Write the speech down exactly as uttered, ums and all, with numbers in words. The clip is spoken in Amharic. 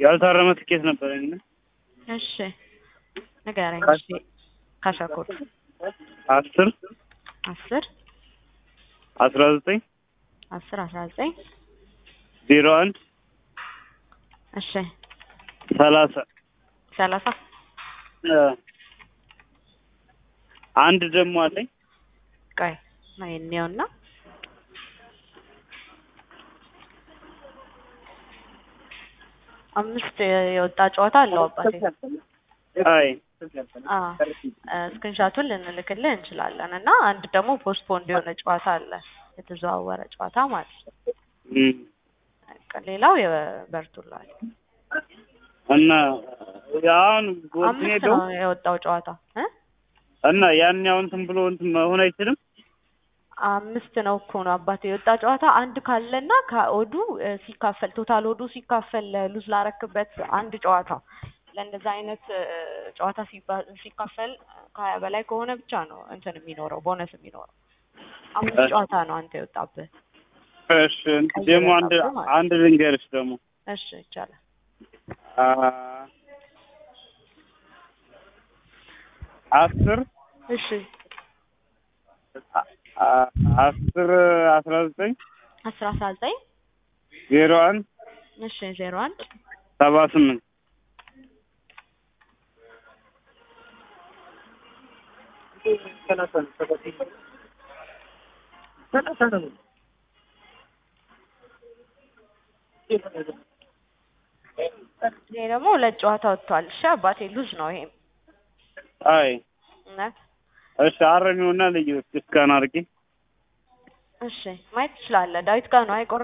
ያልታረመ ትኬት ነበረኝ። እሺ ንገረኝ። እሺ ካሻኮት አስር አስር አስራ ዘጠኝ አስር አስራ ዘጠኝ ዜሮ አንድ እሺ ሰላሳ ሰላሳ አንድ ደግሞ አለኝ። ቆይ ማይኔውና አምስት የወጣ ጨዋታ አለው አባቴ። አይ አ ስክሪንሻቱን ልንልክልህ እንችላለን እና አንድ ደግሞ ፖስትፖንድ የሆነ ጨዋታ አለ የተዘዋወረ ጨዋታ ማለት ነው። እም ሌላው የበርቱላል እና ያን ጎልኔ አምስት ነው ነው የወጣው ጨዋታ እ እና ያን ያው እንትን ብሎ እንትን መሆን አይችልም። አምስት ነው እኮ ነው አባቴ የወጣ ጨዋታ አንድ ካለና ከኦዱ ሲካፈል ቶታል ኦዱ ሲካፈል ሉዝ ላረክበት አንድ ጨዋታ ለእንደዛ አይነት ጨዋታ ሲካፈል ከሀያ በላይ ከሆነ ብቻ ነው እንትን የሚኖረው ቦነስ የሚኖረው። አምስት ጨዋታ ነው አንተ የወጣብህ። እሺ ደግሞ አንድ አንድ ልንገርሽ ደግሞ እሺ ይቻላል። አ አስር እሺ አስር አስራ ዘጠኝ አስራ አስራ ዘጠኝ ዜሮ አንድ እሺ ዜሮ አንድ ሰባ ስምንት ይሄ ደግሞ ሁለት ጨዋታ ወጥቷል። እሺ አባቴ ሉዝ ነው ይሄም። አይ እና እሺ አረሚውና ልዩ እስካን አድርጊ። እሺ ማየት ትችላለህ። ዳዊት ጋር ነው አይቆር